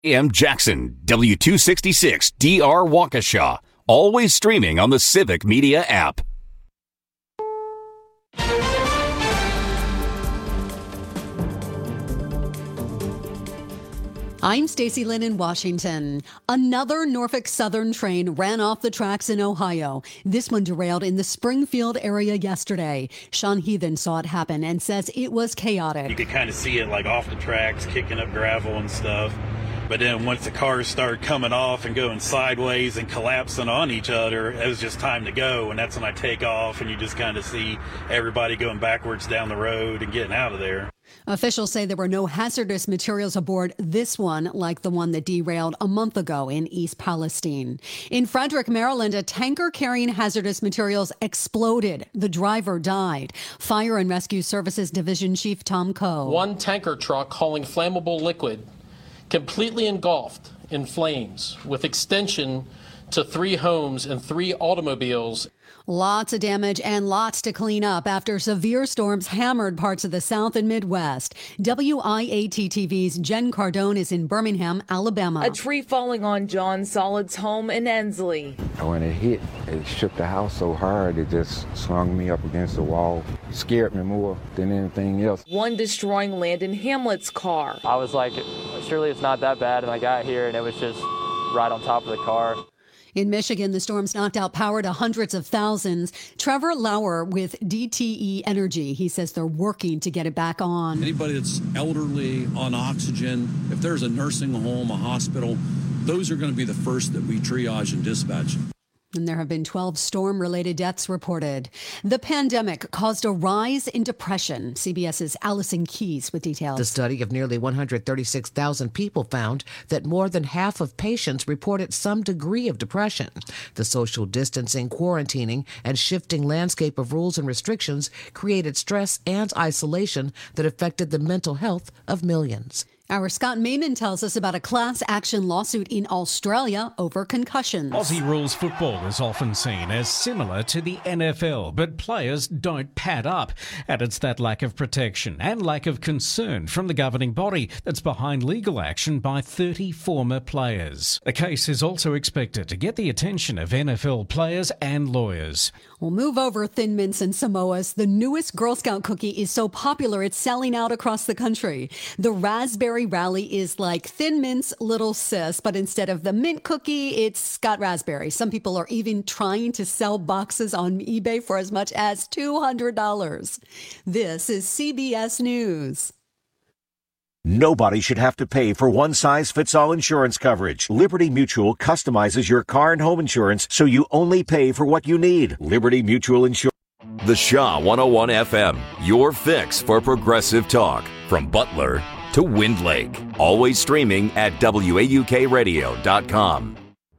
AM Jackson, W266 DR Waukesha. Always streaming on the Civic Media app. I'm Stacey Lynn in Washington. Another Norfolk Southern train ran off the tracks in Ohio. This one derailed in the Springfield area yesterday. Sean Heathen saw it happen and says it was chaotic. You could kind of see it like off the tracks, kicking up gravel and stuff. But then once the cars started coming off and going sideways and collapsing on each other, it was just time to go. And that's when I take off, and you just kind of see everybody going backwards down the road and getting out of there. Officials say there were no hazardous materials aboard this one, like the one that derailed a month ago in East Palestine. In Frederick, Maryland, a tanker carrying hazardous materials exploded. The driver died. Fire and Rescue Services Division Chief Tom Coe. One tanker truck hauling flammable liquid completely engulfed in flames, with extension to 3 homes and 3 automobiles. Lots of damage and lots to clean up after severe storms hammered parts of the South and Midwest. WIAT-TV's Jen Cardone is in Birmingham, Alabama. A tree falling on John Solid's home in Ensley. When it hit, it shook the house so hard, it just swung me up against the wall. It scared me more than anything else. One destroying Landon Hamlet's car. I was like, surely it's not that bad, and I got here and it was just right on top of the car. In Michigan, the storms knocked out power to hundreds of thousands. Trevor Lauer with DTE Energy, he says they're working to get it back on. Anybody that's elderly, on oxygen, if there's a nursing home, a hospital, those are going to be the first that we triage and dispatch. And there have been 12 storm-related deaths reported. The pandemic caused a rise in depression. CBS's Allison Keyes with details. The study of nearly 136,000 people found that more than half of patients reported some degree of depression. The social distancing, quarantining, and shifting landscape of rules and restrictions created stress and isolation that affected the mental health of millions. Our Scott Mayman tells us about a class action lawsuit in Australia over concussions. Aussie rules football is often seen as similar to the NFL, but players don't pad up. And it's that lack of protection and lack of concern from the governing body that's behind legal action by 30 former players. The case is also expected to get the attention of NFL players and lawyers. We'll move over Thin Mints and Samoas. The newest Girl Scout cookie is so popular it's selling out across the country. The Raspberry Rally is like Thin Mint's little sis, but instead of the mint cookie, it's got raspberry. Some people are even trying to sell boxes on eBay for as much as $200. This is CBS News. Nobody should have to pay for one-size-fits-all insurance coverage. Liberty Mutual customizes your car and home insurance so you only pay for what you need. Liberty Mutual Insurance. The Shaw 101 FM, your fix for progressive talk. From Butler to Wind Lake. Always streaming at WAUKradio.com.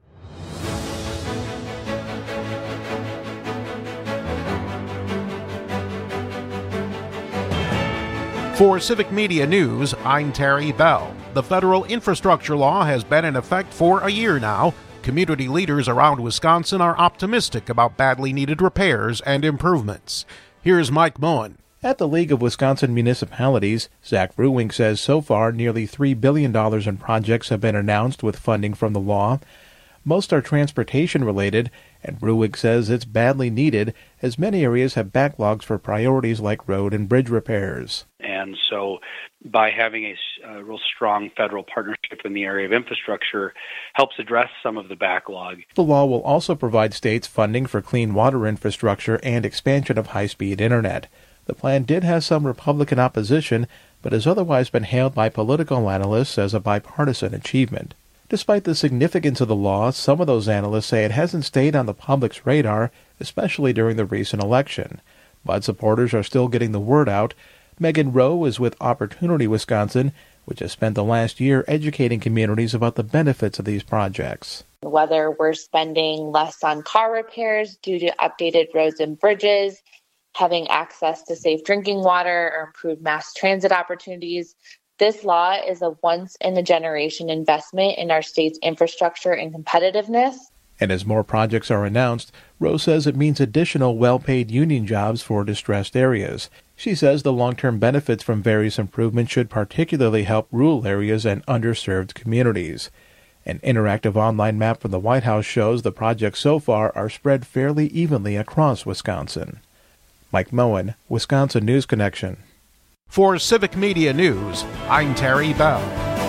For Civic Media News, I'm Terry Bell. The federal infrastructure law has been in effect for a year now. Community leaders around Wisconsin are optimistic about badly needed repairs and improvements. Here's Mike Moen. At the League of Wisconsin Municipalities, Zach Bruwink says so far nearly $3 billion in projects have been announced with funding from the law. Most are transportation-related, and Bruwink says it's badly needed as many areas have backlogs for priorities like road and bridge repairs. And so by having a real strong federal partnership in the area of infrastructure helps address some of the backlog. The law will also provide states funding for clean water infrastructure and expansion of high-speed internet. The plan did have some Republican opposition, but has otherwise been hailed by political analysts as a bipartisan achievement. Despite the significance of the law, some of those analysts say it hasn't stayed on the public's radar, especially during the recent election. But supporters are still getting the word out. Megan Rowe is with Opportunity Wisconsin, which has spent the last year educating communities about the benefits of these projects. Whether we're spending less on car repairs due to updated roads and bridges, having access to safe drinking water, or improved mass transit opportunities, this law is a once-in-a-generation investment in our state's infrastructure and competitiveness. And as more projects are announced, Rose says it means additional well-paid union jobs for distressed areas. She says the long-term benefits from various improvements should particularly help rural areas and underserved communities. An interactive online map from the White House shows the projects so far are spread fairly evenly across Wisconsin. Mike Moen, Wisconsin News Connection. For Civic Media News, I'm Terry Bell.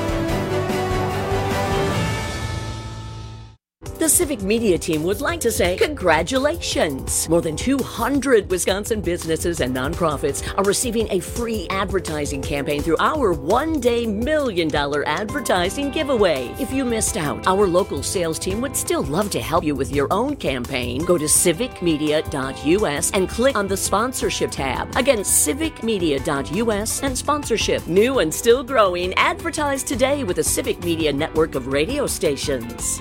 The Civic Media team would like to say congratulations. More than 200 Wisconsin businesses and nonprofits are receiving a free advertising campaign through our one-day $1 million advertising giveaway. If you missed out, our local sales team would still love to help you with your own campaign. Go to civicmedia.us and click on the sponsorship tab. Again, civicmedia.us and sponsorship. New and still growing. Advertise today with the Civic Media network of radio stations.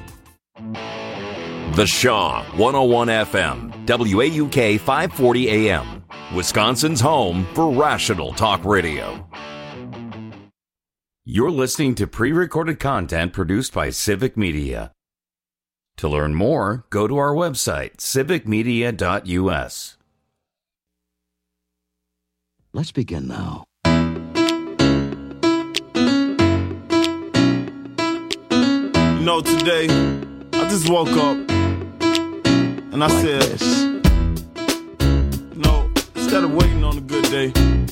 The Shaw 101 FM, WAUK 540 AM, Wisconsin's home for rational talk radio. You're listening to pre-recorded content produced by Civic Media. To learn more, go to our website, civicmedia.us. Let's begin now. You know, today, I just woke up and I said, instead of waiting on a good day,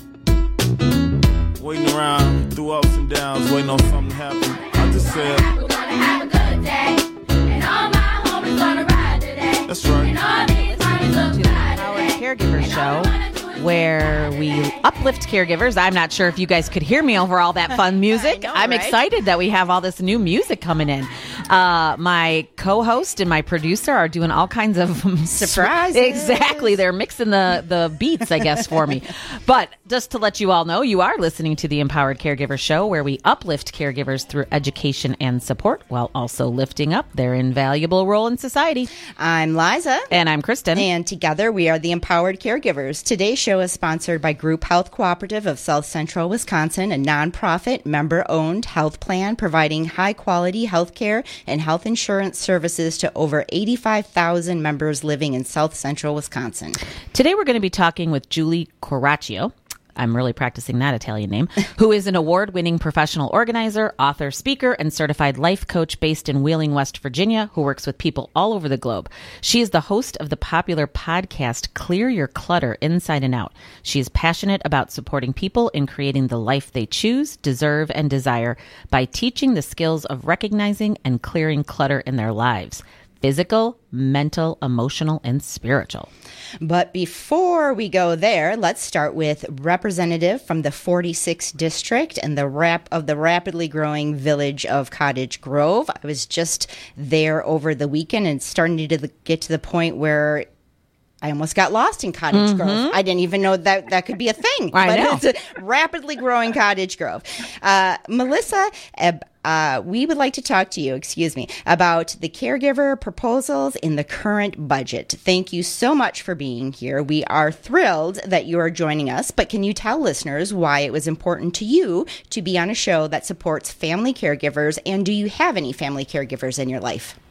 waiting around through ups and downs, waiting on something to happen, I just said, we're gonna have a good day, and all my homies gonna ride today. That's right. And all these homies look good. Our caregiver show, where we uplift caregivers. I'm not sure if you guys could hear me over all that fun music. I'm excited that we have all this new music coming in. My co-host and my producer are doing all kinds of surprises. Exactly. They're mixing the beats, I guess, for me. But just to let you all know, you are listening to the Empowered Caregiver Show, where we uplift caregivers through education and support while also lifting up their invaluable role in society. I'm Liza. And I'm Kristen. And together we are the Empowered Caregivers. Today's show is sponsored by Group Health Cooperative of South Central Wisconsin, a nonprofit, member-owned health plan providing high-quality health care and health insurance services to over 85,000 members living in South Central Wisconsin. Today we're going to be talking with Julie Coraccio. I'm really practicing that Italian name, who is an award-winning professional organizer, author, speaker, and certified life coach based in Wheeling, West Virginia, who works with people all over the globe. She is the host of the popular podcast, Clear Your Clutter Inside and Out. She is passionate about supporting people in creating the life they choose, deserve, and desire by teaching the skills of recognizing and clearing clutter in their lives. Physical, mental, emotional, and spiritual. But before we go there, let's start with representative from the 46th district and the rapidly growing village of Cottage Grove. I was just there over the weekend and starting to get to the point where I almost got lost in Cottage Grove. I didn't even know that could be a thing. I know. It's a rapidly growing Cottage Grove. Melissa, we would like to talk to you, about the caregiver proposals in the current budget. Thank you so much for being here. We are thrilled that you are joining us, but can you tell listeners why it was important to you to be on a show that supports family caregivers, and do you have any family caregivers in your life?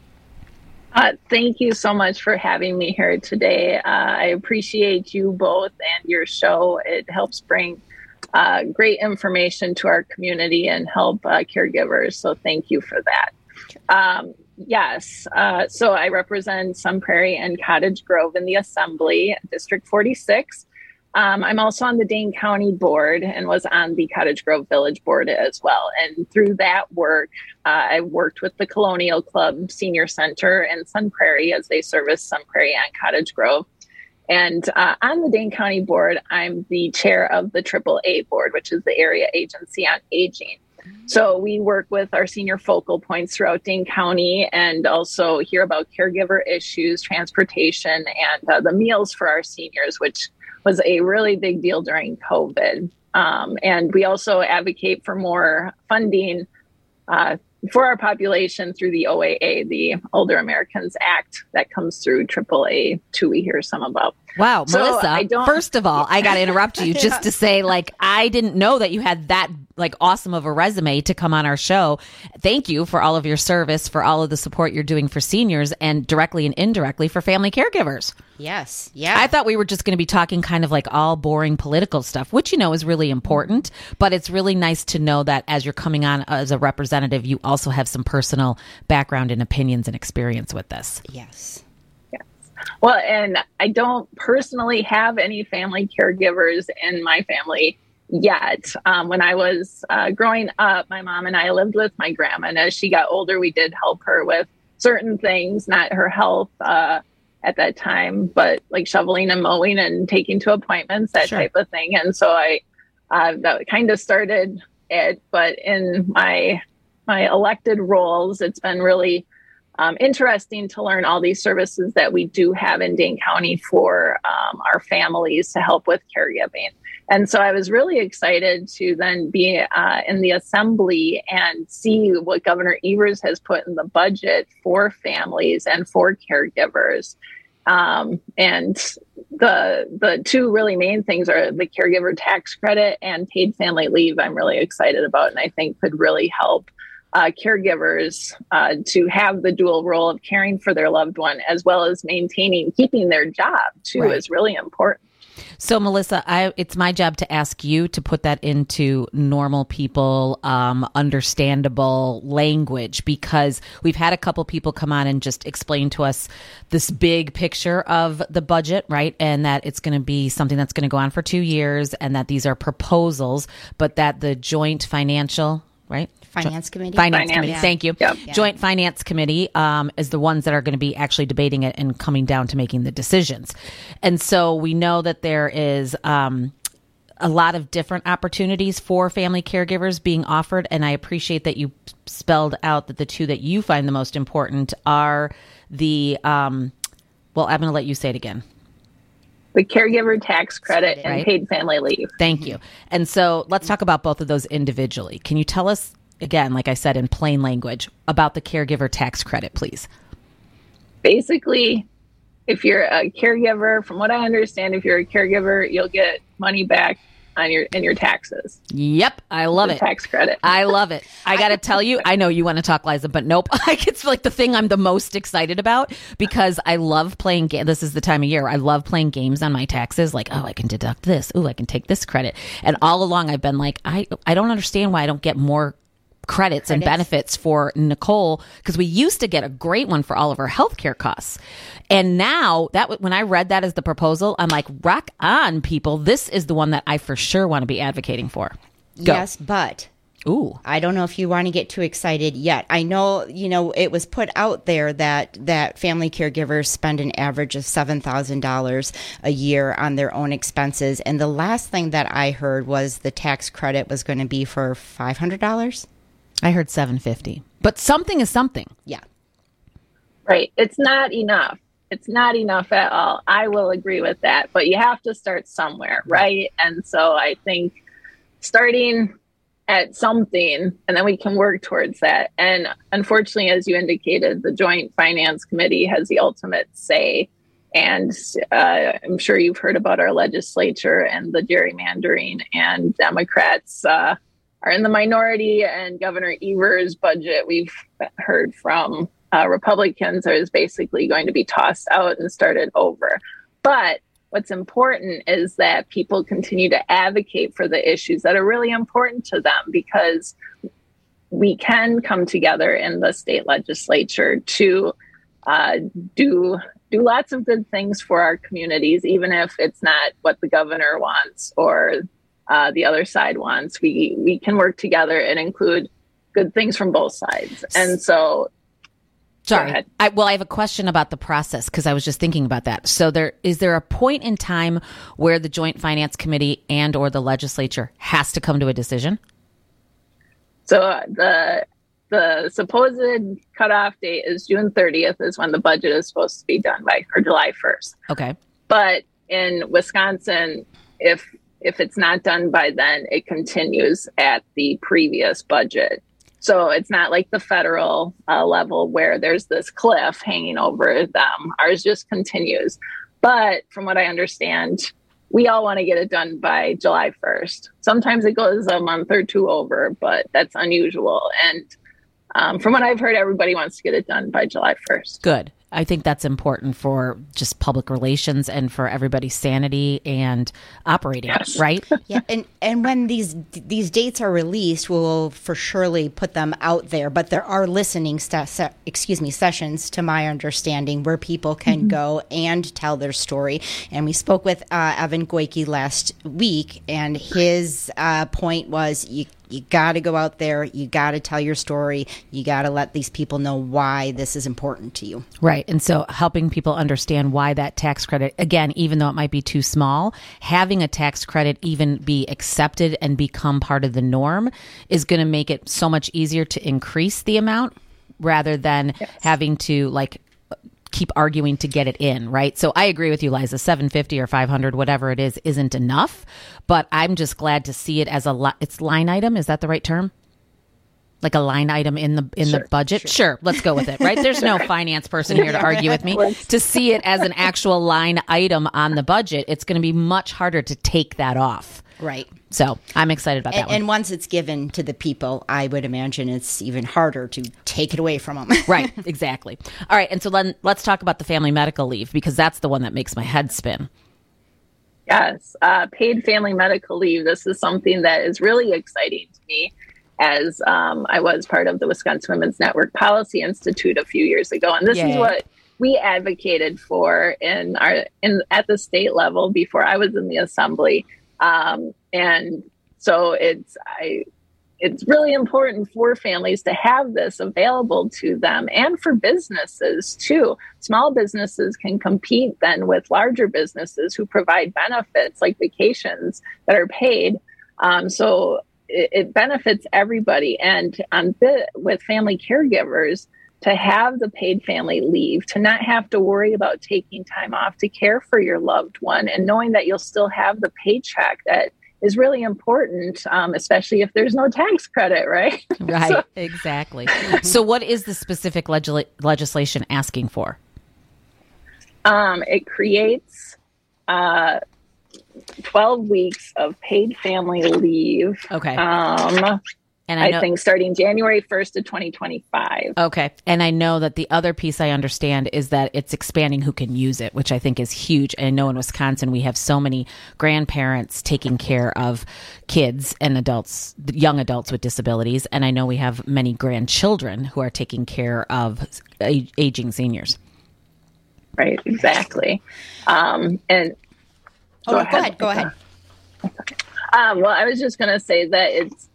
Thank you so much for having me here today. I appreciate you both and your show. It helps bring great information to our community and help caregivers. So thank you for that. Yes. So I represent Sun Prairie and Cottage Grove in the Assembly, District 46. I'm also on the Dane County Board and was on the Cottage Grove Village Board as well. And through that work, I worked with the Colonial Club Senior Center and Sun Prairie as they service Sun Prairie and Cottage Grove. And on the Dane County Board, I'm the chair of the AAA Board, which is the Area Agency on Aging. So we work with our senior focal points throughout Dane County and also hear about caregiver issues, transportation, and the meals for our seniors, which was a really big deal during COVID. And we also advocate for more funding for our population through the OAA, the Older Americans Act, that comes through AAA too, we hear some about. Wow, So Melissa, first of all, I got to interrupt you just to say, I didn't know that you had that like awesome of a resume to come on our show. Thank you for all of your service, for all of the support you're doing for seniors and directly and indirectly for family caregivers. Yes. Yeah. I thought we were just going to be talking kind of like all boring political stuff, which, you know, is really important. But it's really nice to know that as you're coming on as a representative, you also have some personal background and opinions and experience with this. Yes. Well, and I don't personally have any family caregivers in my family yet. When I was growing up, my mom and I lived with my grandma. And as she got older, we did help her with certain things, not her health at that time, but like shoveling and mowing and taking to appointments, that type of thing. And so that kind of started it. But in my elected roles, it's been really interesting to learn all these services that we do have in Dane County for our families to help with caregiving. And so I was really excited to then be in the assembly and see what Governor Evers has put in the budget for families and for caregivers. And the two really main things are the caregiver tax credit and paid family leave. I'm really excited about, and I think could really help caregivers to have the dual role of caring for their loved one as well as keeping their job too, is really important. So, Melissa, it's my job to ask you to put that into normal people, understandable language, because we've had a couple people come on and just explain to us this big picture of the budget, right? And that it's going to be something that's going to go on for 2 years, and that these are proposals, but that the joint financial, right? Finance Committee. Finance Committee. Yeah. Thank you. Yep. Joint Finance Committee is the ones that are going to be actually debating it and coming down to making the decisions. And so we know that there is a lot of different opportunities for family caregivers being offered. And I appreciate that you spelled out that the two that you find the most important are the, I'm going to let you say it again. The caregiver tax credit and paid family leave. Thank you. And so let's talk about both of those individually. Can you tell us, again, like I said, in plain language, about the caregiver tax credit, please? Basically, if you're a caregiver, from what I understand, if you're a caregiver, you'll get money back on your taxes. Yep, I love it. Tax credit. I love it. I got to tell you, I know you want to talk, Liza, but nope. It's like the thing I'm the most excited about, because I love playing games. This is the time of year. I love playing games on my taxes. Like, oh, I can deduct this. Oh, I can take this credit. And all along I've been like, I don't understand why I don't get more credits and benefits for Nicole, because we used to get a great one for all of our healthcare costs. And now that when I read that as the proposal, I'm like, rock on, people. This is the one that I for sure want to be advocating for. Go. Yes, but I don't know if you want to get too excited yet. I know, it was put out there that family caregivers spend an average of $7,000 a year on their own expenses. And the last thing that I heard was the tax credit was going to be for $500. I heard $750, but something is something. Yeah. Right. It's not enough. It's not enough at all. I will agree with that, but you have to start somewhere, right? And so I think starting at something, and then we can work towards that. And unfortunately, as you indicated, the Joint Finance Committee has the ultimate say. And I'm sure you've heard about our legislature and the gerrymandering, and Democrats are in the minority, and Governor Evers' budget, we've heard from Republicans, is basically going to be tossed out and started over. But what's important is that people continue to advocate for the issues that are really important to them, because we can come together in the state legislature to do lots of good things for our communities, even if it's not what the governor wants or the other side wants. We can work together and include good things from both sides. And so, sorry, I have a question about the process, because I was just thinking about that. So is there a point in time where the Joint Finance Committee and or the legislature has to come to a decision? So the supposed cutoff date is June 30th is when the budget is supposed to be done by, or July 1st. Okay. But in Wisconsin, if it's not done by then, it continues at the previous budget. So it's not like the federal level where there's this cliff hanging over them. Ours just continues. But from what I understand, we all want to get it done by July 1st. Sometimes it goes a month or two over, but that's unusual. And from what I've heard, everybody wants to get it done by July 1st. Good. I think that's important for just public relations and for everybody's sanity and operating, right? Yeah, and when these dates are released, we'll for surely put them out there. But there are listening sessions, to my understanding, where people can go and tell their story. And we spoke with Evan Goyke last week, and his point was you got to go out there. You got to tell your story. You got to let these people know why this is important to you. Right. And so helping people understand why that tax credit, again, even though it might be too small, having a tax credit even be accepted and become part of the norm is going to make it so much easier to increase the amount rather than having to keep arguing to get it in, right? So I agree with you, Liza. $750 or $500, whatever it is, isn't enough. But I'm just glad to see it as it's line item. Is that the right term? Like a line item in the budget? Sure, let's go with it, right? There's no finance person here to argue with me. To see it as an actual line item on the budget, it's going to be much harder to take that off. Right. So I'm excited about that one. And once it's given to the people, I would imagine it's even harder to take it away from them. Right, exactly. All right, and so then let's talk about the family medical leave, because that's the one that makes my head spin. Yes, paid family medical leave. This is something that is really exciting to me, as I was part of the Wisconsin Women's Network Policy Institute a few years ago. And this is what we advocated for at the state level before I was in the assembly. And so it's really important for families to have this available to them, and for businesses too. Small businesses can compete then with larger businesses who provide benefits like vacations that are paid. So it benefits everybody. And with family caregivers, to have the paid family leave, to not have to worry about taking time off to care for your loved one, and knowing that you'll still have the paycheck, that is really important, especially if there's no tax credit, right? Right, exactly. So what is the specific legislation asking for? It creates 12 weeks of paid family leave. Okay. And I think starting January 1st of 2025. Okay. And I know that the other piece I understand is that it's expanding who can use it, which I think is huge. And I know in Wisconsin, we have so many grandparents taking care of kids and adults, young adults with disabilities. And I know we have many grandchildren who are taking care of aging seniors. Right. Exactly. And go ahead. Well, I was just going to say that it's,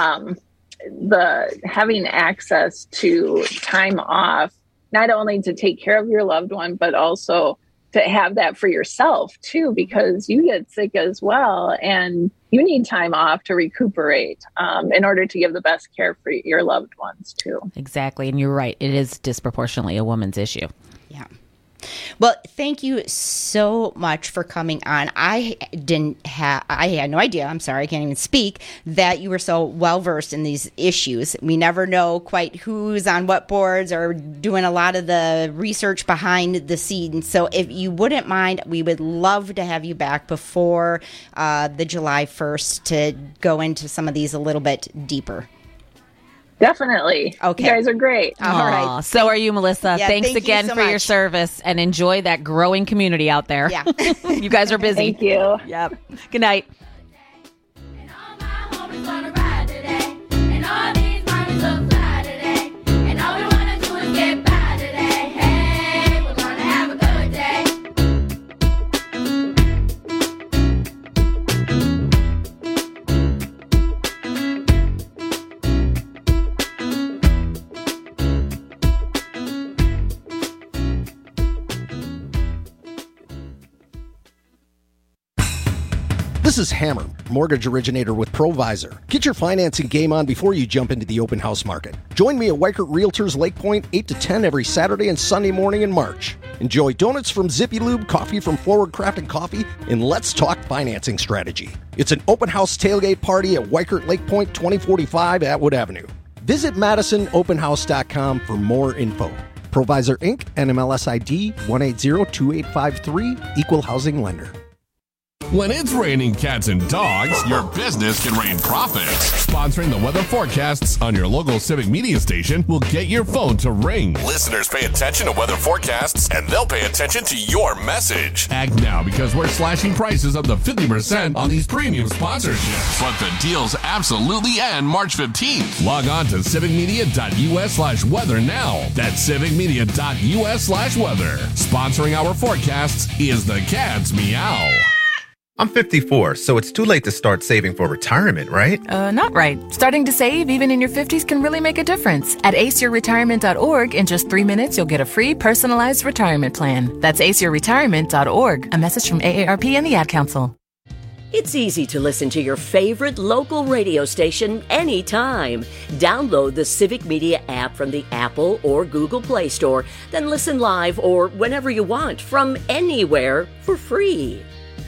the having access to time off, not only to take care of your loved one, but also to have that for yourself too, because you get sick as well and you need time off to recuperate in order to give the best care for your loved ones too. Exactly. And you're right. It is disproportionately a woman's issue. Yeah. Well, thank you so much for coming on. I had no idea, I'm sorry, I can't even speak, that you were so well-versed in these issues. We never know quite who's on what boards or doing a lot of the research behind the scenes. So if you wouldn't mind, we would love to have you back before the July 1st to go into some of these a little bit deeper. Definitely. Okay. You guys are great. All right. So are you, Melissa. Yeah, Thanks thank again you so for your much. service, and enjoy that growing community out there. Yeah. You guys are busy. Thank you. Yep. Good night. This is Hammer, mortgage originator with Provisor. Get your financing game on before you jump into the open house market. Join me at Weichert Realtors Lake Point 8 to 10 every Saturday and Sunday morning in March. Enjoy donuts from Zippy Lube, coffee from Forward Craft and Coffee, and let's talk financing strategy. It's an open house tailgate party at Weichert Lake Point 2045 Atwood Avenue. Visit MadisonOpenHouse.com for more info. Provisor Inc., NMLS ID 1802853, Equal Housing Lender. When it's raining cats and dogs, your business can rain profits. Sponsoring the weather forecasts on your local Civic Media station will get your phone to ring. Listeners pay attention to weather forecasts, and they'll pay attention to your message. Act now because we're slashing prices up to 50% on these premium sponsorships. But the deals absolutely end March 15th. Log on to civicmedia.us/weather now. That's civicmedia.us/weather. Sponsoring our forecasts is the Cat's Meow. I'm 54, so it's too late to start saving for retirement, right? Not right. Starting to save even in your 50s can really make a difference. At aceyourretirement.org, in just 3 minutes, you'll get a free personalized retirement plan. That's aceyourretirement.org. A message from AARP and the Ad Council. It's easy to listen to your favorite local radio station anytime. Download the Civic Media app from the Apple or Google Play Store, then listen live or whenever you want from anywhere for free.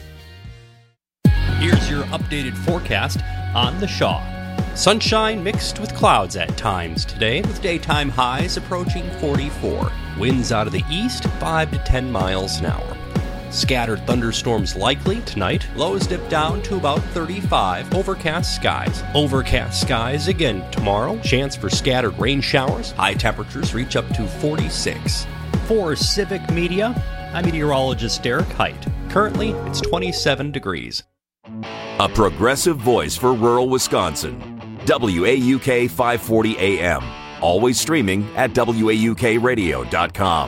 Here's your updated forecast on the Shaw. Sunshine mixed with clouds at times today, with daytime highs approaching 44. Winds out of the east, 5 to 10 miles an hour. Scattered thunderstorms likely tonight. Lows dip down to about 35. Overcast skies. Overcast skies again tomorrow. Chance for scattered rain showers. High temperatures reach up to 46. For Civic Media, I'm meteorologist Derek Height. Currently, it's 27 degrees. A progressive voice for rural Wisconsin. WAUK 540 AM. Always streaming at WAUKradio.com.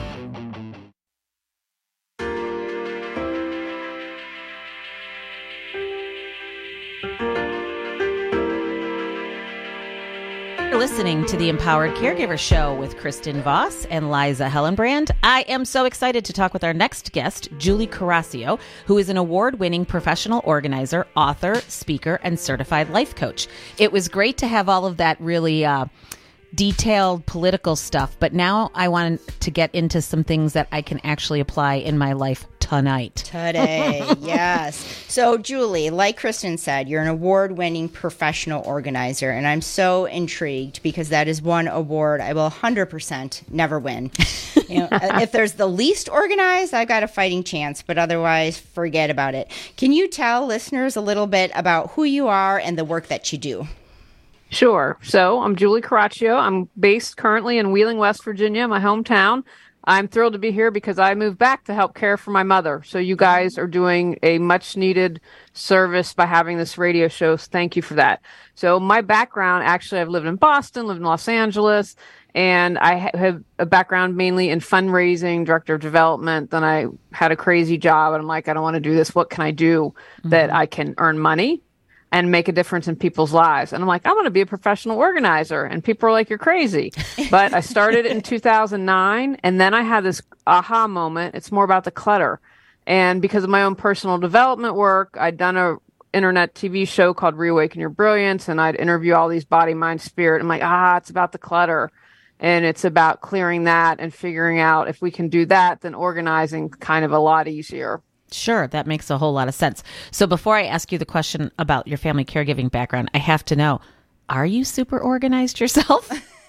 You're listening to the Empowered Caregiver Show with Kristen Voss and Liza Hellenbrand. I am so excited to talk with our next guest, Julie Carrascio, who is an award-winning professional organizer, author, speaker, and certified life coach. It was great to have all of that really detailed political stuff, but now I wanted to get into some things that I can actually apply in my life tonight. Today, yes. So, Julie, like Kristen said, you're an award-winning professional organizer, and I'm so intrigued because that is one award I will 100% never win. If there's the least organized, I've got a fighting chance, but otherwise, forget about it. Can you tell listeners a little bit about who you are and the work that you do? Sure. So I'm Julie Carrascio. I'm based currently in Wheeling, West Virginia, my hometown. I'm thrilled to be here because I moved back to help care for my mother. So you guys are doing a much needed service by having this radio show. So thank you for that. So my background, actually, I've lived in Boston, lived in Los Angeles, and I have a background mainly in fundraising, director of development. Then I had a crazy job and I'm like, I don't want to do this. What can I do that I can earn money and make a difference in people's lives? And I'm like, I want to be a professional organizer. And people are like, you're crazy. But I started in 2009. And then I had this aha moment. It's more about the clutter. And because of my own personal development work, I'd done a internet TV show called Reawaken Your Brilliance. And I'd interview all these body, mind, spirit. I'm like, it's about the clutter. And it's about clearing that and figuring out if we can do that, then organizing kind of a lot easier. Sure, that makes a whole lot of sense. So before I ask you the question about your family caregiving background, I have to know, are you super organized yourself?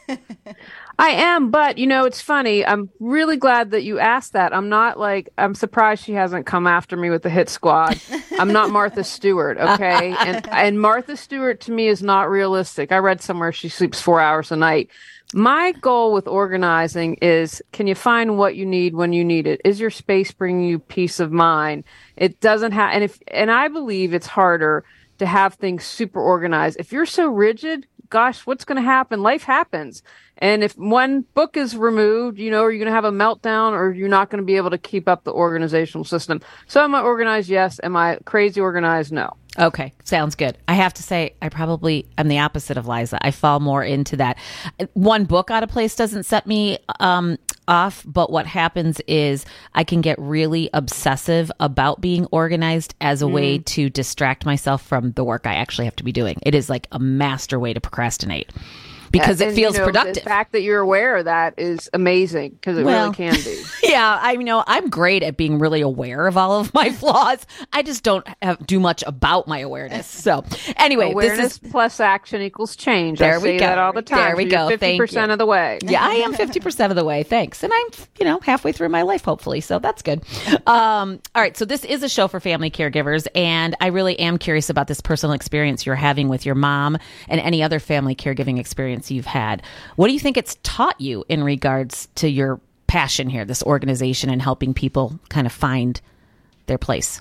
I am, but it's funny. I'm really glad that you asked that. I'm surprised she hasn't come after me with the hit squad. I'm not Martha Stewart, okay? And Martha Stewart to me is not realistic. I read somewhere she sleeps 4 hours a night. My goal with organizing is, can you find what you need when you need it? Is your space bringing you peace of mind? It doesn't have, and I believe it's harder to have things super organized. If you're so rigid, gosh, what's going to happen? Life happens. And if one book is removed, are you going to have a meltdown or you're not going to be able to keep up the organizational system? So am I organized? Yes. Am I crazy organized? No. Okay. Sounds good. I have to say, I'm the opposite of Liza. I fall more into that. One book out of place doesn't set me off, but what happens is I can get really obsessive about being organized as a way to distract myself from the work I actually have to be doing. It is like a master way to procrastinate. Because it feels productive. The fact that you're aware of that is amazing because it really can be. Yeah, I know I'm great at being really aware of all of my flaws. I just don't do much about my awareness. So anyway, awareness plus action equals change. There I we say go. that all the time. There we So go. you're 50% of the way. Yeah, I am 50% of the way. Thanks. And I'm, halfway through my life, hopefully. So that's good. All right. So this is a show for family caregivers. And I really am curious about this personal experience you're having with your mom and any other family caregiving experience you've had. What do you think it's taught you in regards to your passion here, this organization, and helping people kind of find their place?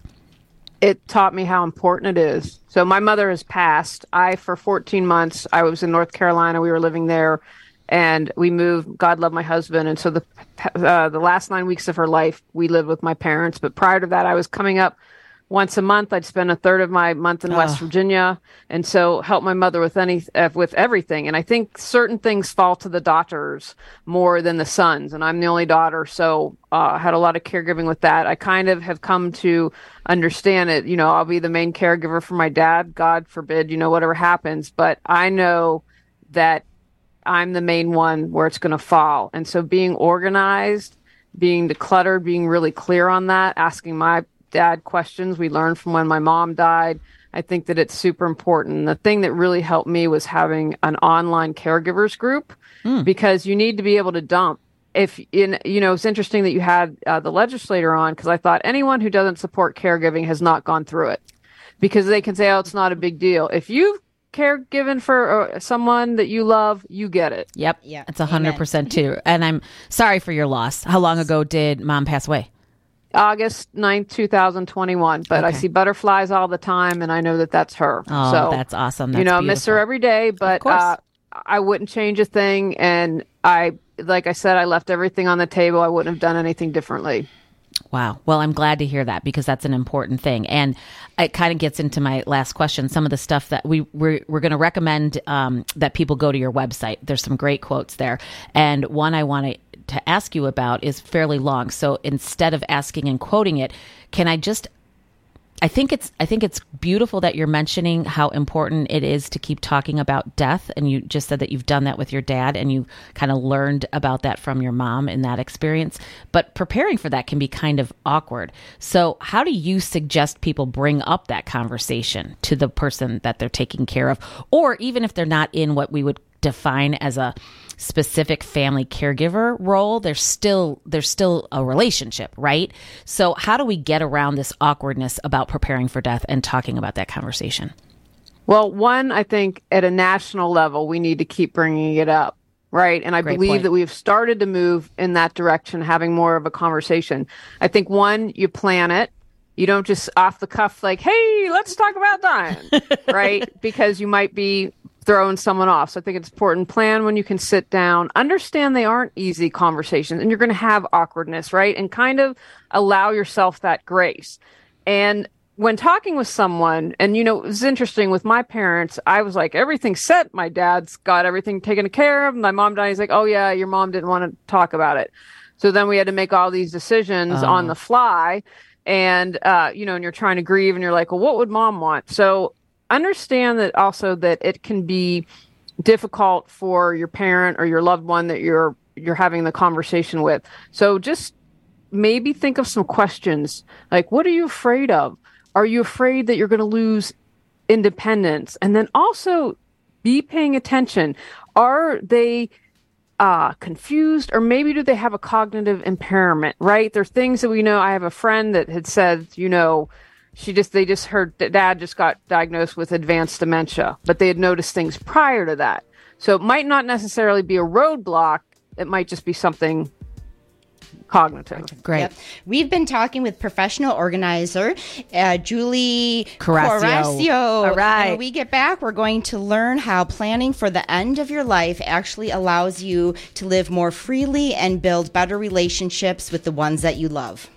It taught me how important it is. So my mother has passed. For 14 months, I was in North Carolina. We were living there, and we moved. God love my husband. And so the last 9 weeks of her life, we lived with my parents. But prior to that, I was coming up once a month. I'd spend a third of my month in West Virginia, and so help my mother with everything. And I think certain things fall to the daughters more than the sons. And I'm the only daughter, so I had a lot of caregiving with that. I kind of have come to understand it. I'll be the main caregiver for my dad, God forbid, whatever happens. But I know that I'm the main one where it's going to fall. And so being organized, being decluttered, being really clear on that, asking my dad questions we learned from when my mom died. I think that it's super important. The thing that really helped me was having an online caregivers group, because you need to be able to dump. It's interesting that you had the legislator on, because I thought anyone who doesn't support caregiving has not gone through it, because they can say, oh, it's not a big deal. If you've caregiving for someone that you love, you get it. Yep. Yeah. It's 100% too. And I'm sorry for your loss. How long ago did mom pass away? August 9th, 2021. But I see butterflies all the time, and I know that that's her. Oh, so, that's awesome. That's I miss her every day, but I wouldn't change a thing. And like I said, I left everything on the table. I wouldn't have done anything differently. Wow. Well, I'm glad to hear that, because that's an important thing. And it kind of gets into my last question. Some of the stuff that we're going to recommend that people go to your website. There's some great quotes there. And one I want to ask you about is fairly long. So instead of asking and quoting it, can I just, I think it's beautiful that you're mentioning how important it is to keep talking about death. And you just said that you've done that with your dad, and you kind of learned about that from your mom in that experience. But preparing for that can be kind of awkward. So how do you suggest people bring up that conversation to the person that they're taking care of? Or even if they're not in what we would define as a specific family caregiver role, there's still a relationship, right? So how do we get around this awkwardness about preparing for death and talking about that conversation? Well, one, I think at a national level, we need to keep bringing it up, right? And I believe that we've started to move in that direction, having more of a conversation. I think, one, you plan it. You don't just off the cuff like, hey, let's talk about dying, right? Because you might be throwing someone off. So I think it's important. Plan when you can sit down, understand they aren't easy conversations, and you're going to have awkwardness, right? And kind of allow yourself that grace. And when talking with someone, and it was interesting with my parents, I was like, everything's set. My dad's got everything taken care of. My mom died. He's like, oh yeah, your mom didn't want to talk about it. So then we had to make all these decisions on the fly. And, and you're trying to grieve, and you're like, well, what would mom want? So understand that also that it can be difficult for your parent or your loved one that you're having the conversation with. So just maybe think of some questions like, what are you afraid of? Are you afraid that you're going to lose independence? And then also be paying attention. Are they confused, or maybe do they have a cognitive impairment, right? There's things that we know. I have a friend that had said, they just heard that dad just got diagnosed with advanced dementia, but they had noticed things prior to that. So it might not necessarily be a roadblock. It might just be something cognitive. Great. Yep. We've been talking with professional organizer Julie Coracio. All right. When we get back, we're going to learn how planning for the end of your life actually allows you to live more freely and build better relationships with the ones that you love.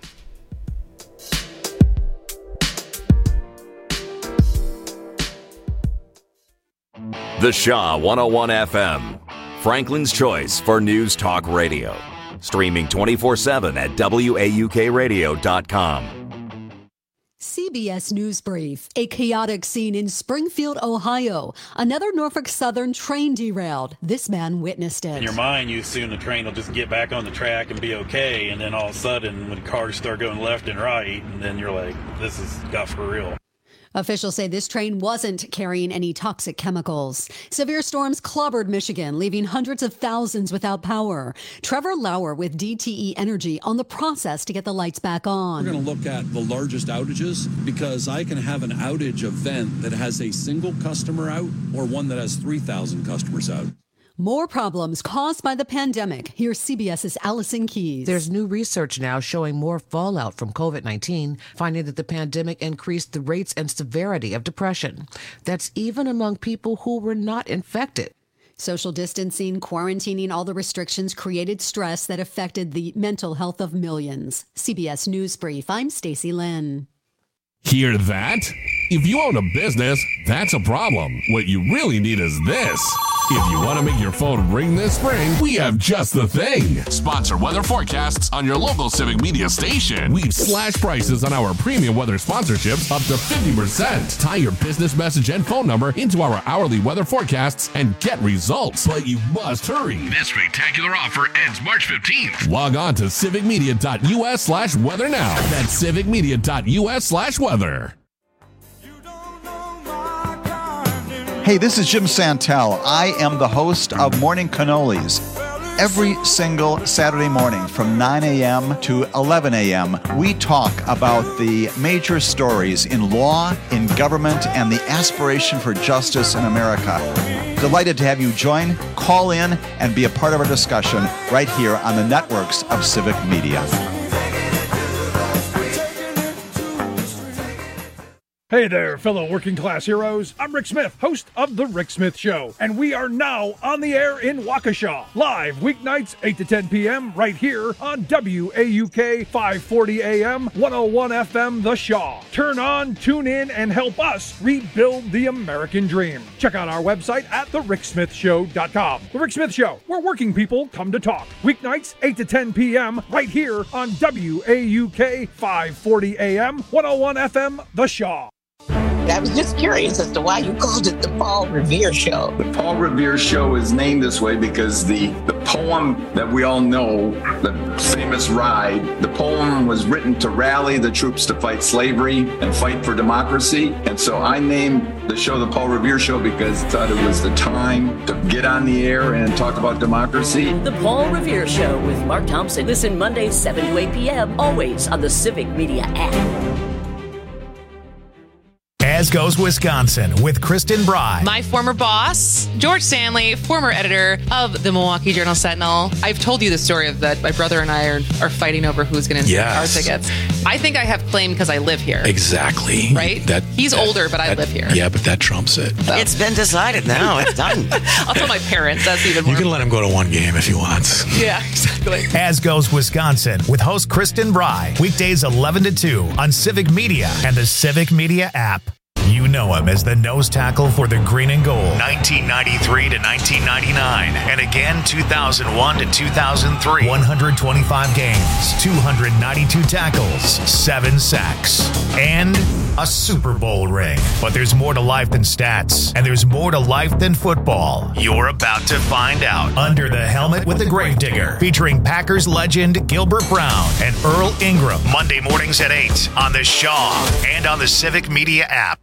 The Shaw 101 FM, Franklin's choice for News Talk Radio. Streaming 24/7 at WAUKradio.com. CBS News Brief. A chaotic scene in Springfield, Ohio. Another Norfolk Southern train derailed. This man witnessed it. In your mind, you assume the train will just get back on the track and be okay. And then all of a sudden, when cars start going left and right, and then you're like, this is got for real. Officials say this train wasn't carrying any toxic chemicals. Severe storms clobbered Michigan, leaving hundreds of thousands without power. Trevor Lauer with DTE Energy on the process to get the lights back on. We're going to look at the largest outages because I can have an outage event that has a single customer out or one that has 3,000 customers out. More problems caused by the pandemic. Here's CBS's Allison Keyes. There's new research now showing more fallout from COVID-19, finding that the pandemic increased the rates and severity of depression. That's even among people who were not infected. Social distancing, quarantining, all the restrictions created stress that affected the mental health of millions. CBS News Brief, I'm Stacey Lynn. Hear that? If you own a business, that's a problem. What you really need is this. If you want to make your phone ring this spring, we have just the thing. Sponsor weather forecasts on your local Civic Media station. We've slashed prices on our premium weather sponsorships up to 50%. Tie your business message and phone number into our hourly weather forecasts and get results. But you must hurry. This spectacular offer ends March 15th. Log on to civicmedia.us/weather now. That's civicmedia.us/weather. Hey, this is Jim Santel. I am the host of Morning Cannolis. Every single Saturday morning from 9 a.m. to 11 a.m., we talk about the major stories in law, in government, and the aspiration for justice in America. Delighted to have you join, call in, and be a part of our discussion right here on the networks of Civic Media. Hey there, fellow working class heroes. I'm Rick Smith, host of The Rick Smith Show, and we are now on the air in Waukesha, live weeknights 8 to 10 p.m. right here on WAUK 540 AM, 101 FM The Shaw. Turn on, tune in, and help us rebuild the American dream. Check out our website at thericksmithshow.com. The Rick Smith Show, where working people come to talk. Weeknights 8 to 10 p.m. right here on WAUK 540 AM, 101 FM The Shaw. I was just curious as to why you called it the Paul Revere Show. The Paul Revere Show is named this way because the poem that we all know, the famous Ride, the poem was written to rally the troops to fight slavery and fight for democracy. And so I named the show the Paul Revere Show because I thought it was the time to get on the air and talk about democracy. The Paul Revere Show with Mark Thompson. Listen Mondays 7 to 8 p.m. always on the Civic Media app. As Goes Wisconsin with Kristen Bry. My former boss, George Stanley, former editor of the Milwaukee Journal-Sentinel. I've told you the story of that my brother and I are fighting over who's going to our tickets. I think I have claim because I live here. Exactly. Right? He's older, but I live here. Yeah, but that trumps it. So. It's been decided now. It's done. I'll tell my parents. That's even more. You can let him go to one game if he wants. Yeah, exactly. As Goes Wisconsin with host Kristen Bry. Weekdays 11 to 2 on Civic Media and the Civic Media app. You know him as the nose tackle for the green and gold. 1993 to 1999. And again 2001 to 2003. 125 games, 292 tackles, 7 sacks, and a Super Bowl ring. But there's more to life than stats. And there's more to life than football. You're about to find out. Under the Helmet with the Gravedigger. Featuring Packers legend Gilbert Brown and Earl Ingram. Monday mornings at 8 on the Shaw and on the Civic Media app.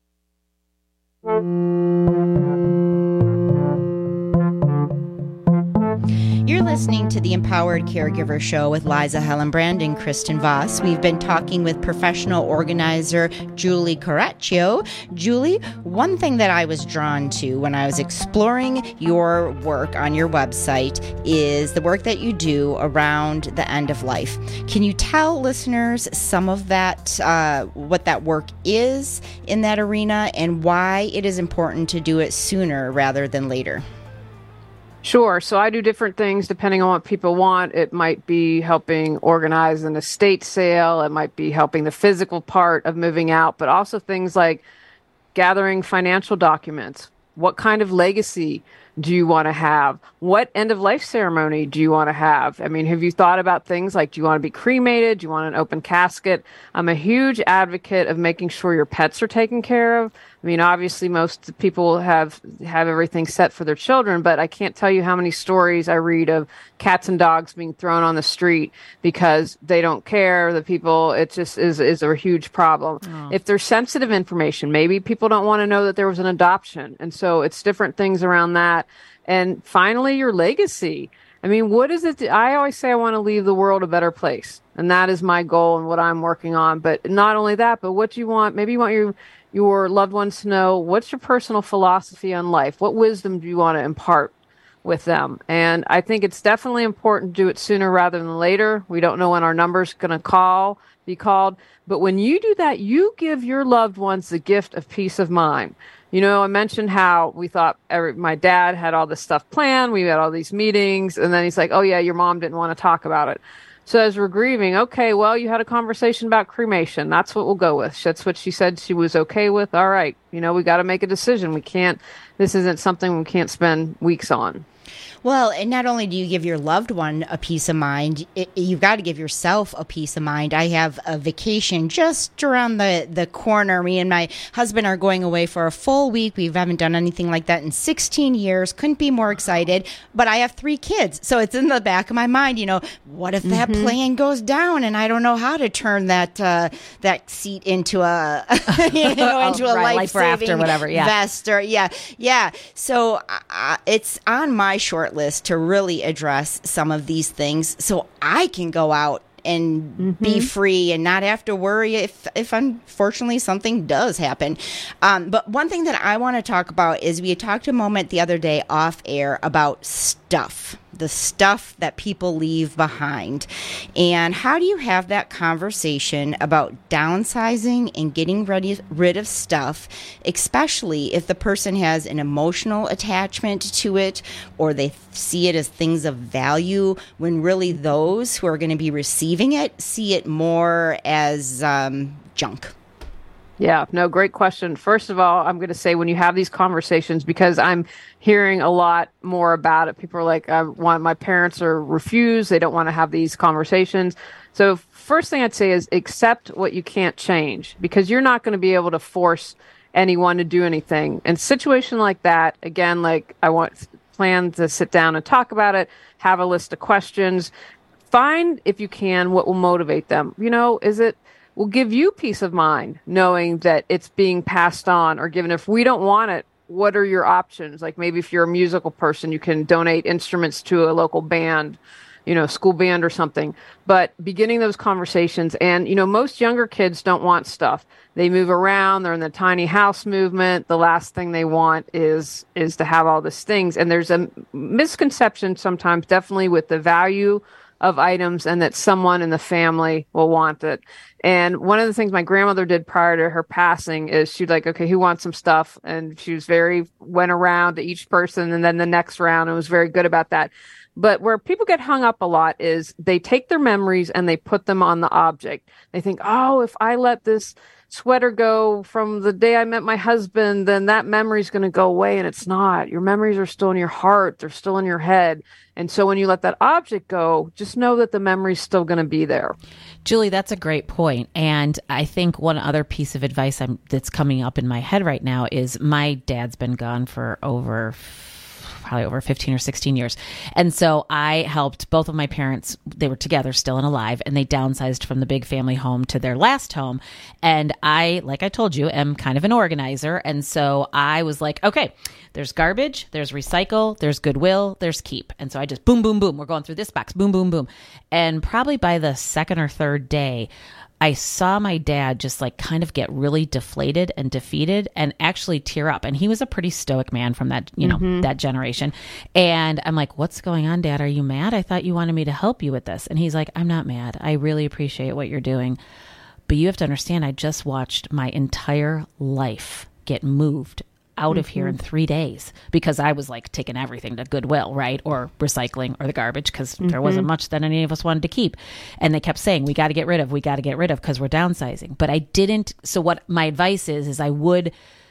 You're listening to the Empowered Caregiver Show with Liza Hellenbrand and Kristen Voss. We've been talking with professional organizer Julie Caraccio. Julie, one thing that I was drawn to when I was exploring your work on your website is the work that you do around the end of life. Can you tell listeners some of that, what that work is in that arena and why it is important to do it sooner rather than later? Sure. So I do different things depending on what people want. It might be helping organize an estate sale. It might be helping the physical part of moving out, but also things like gathering financial documents. What kind of legacy do you want to have? What end of life ceremony do you want to have? I mean, have you thought about things like, do you want to be cremated? Do you want an open casket? I'm a huge advocate of making sure your pets are taken care of. I mean, obviously most people have everything set for their children, but I can't tell you how many stories I read of cats and dogs being thrown on the street because they don't care. The people, it just is a huge problem. Oh. If there's sensitive information, maybe people don't want to know that there was an adoption. And so it's different things around that. And finally, your legacy. I mean, what is it? I always say I want to leave the world a better place. And that is my goal and what I'm working on. But not only that, but what do you want? Maybe you want your loved ones to know, what's your personal philosophy on life? What wisdom do you want to impart with them? And I think it's definitely important to do it sooner rather than later. We don't know when our number's going to be called. But when you do that, you give your loved ones the gift of peace of mind. You know, I mentioned how we thought my dad had all this stuff planned. We had all these meetings. And then he's like, oh, yeah, your mom didn't want to talk about it. So as we're grieving, okay, well, you had a conversation about cremation. That's what we'll go with. That's what she said she was okay with. All right. You know, we got to make a decision. This isn't something we can't spend weeks on. Well, and not only do you give your loved one a peace of mind, you've got to give yourself a peace of mind. I have a vacation just around the corner. Me and my husband are going away for a full week. We haven't done anything like that in 16 years. Couldn't be more excited. But I have 3 kids. So it's in the back of my mind, you know, what if that plane goes down and I don't know how to turn that seat into a into a life saving vest or So it's on my short list to really address some of these things so I can go out and be free and not have to worry if unfortunately something does happen. But one thing that I want to talk about is we had talked a moment the other day off air about the stuff that people leave behind. And how do you have that conversation about downsizing and getting rid of stuff, especially if the person has an emotional attachment to it or they see it as things of value, when really those who are going to be receiving it see it more as junk? Yeah, no, great question. First of all, I'm going to say when you have these conversations, because I'm hearing a lot more about it, people are like, my parents are refused. They don't want to have these conversations. So first thing I'd say is accept what you can't change, because you're not going to be able to force anyone to do anything. In a situation like that, again, like plan to sit down and talk about it, have a list of questions, find, if you can, what will motivate them. You know, will give you peace of mind knowing that it's being passed on or given. If we don't want it, what are your options? Like maybe if you're a musical person, you can donate instruments to a local band, school band or something. But beginning those conversations, and, most younger kids don't want stuff. They move around. They're in the tiny house movement. The last thing they want is to have all these things. And there's a misconception sometimes, definitely with the value of items and that someone in the family will want it. And one of the things my grandmother did prior to her passing is she'd like, okay, who wants some stuff? And she went around to each person and then the next round and was very good about that. But where people get hung up a lot is they take their memories and they put them on the object. They think, oh, if I let this sweater go from the day I met my husband, then that memory is going to go away. And it's not. Your memories are still in your heart. They're still in your head. And so when you let that object go, just know that the memory's still going to be there. Julie, that's a great point. And I think one other piece of advice that's coming up in my head right now is my dad's been gone for probably over 15 or 16 years. And so I helped both of my parents. They were together still and alive, and they downsized from the big family home to their last home. And I, like I told you, am kind of an organizer. And so I was like, okay, there's garbage, there's recycle, there's goodwill, there's keep. And so I just boom, boom, boom. We're going through this box, boom, boom, boom. And probably by the second or third day, I saw my dad just like kind of get really deflated and defeated and actually tear up. And he was a pretty stoic man from that, that generation. And I'm like, what's going on, Dad? Are you mad? I thought you wanted me to help you with this. And he's like, I'm not mad. I really appreciate what you're doing. But you have to understand, I just watched my entire life get moved out of here in 3 days because I was like taking everything to Goodwill, right? Or recycling or the garbage because there wasn't much that any of us wanted to keep. And they kept saying, we got to get rid of because we're downsizing. But I didn't. So what my advice is I would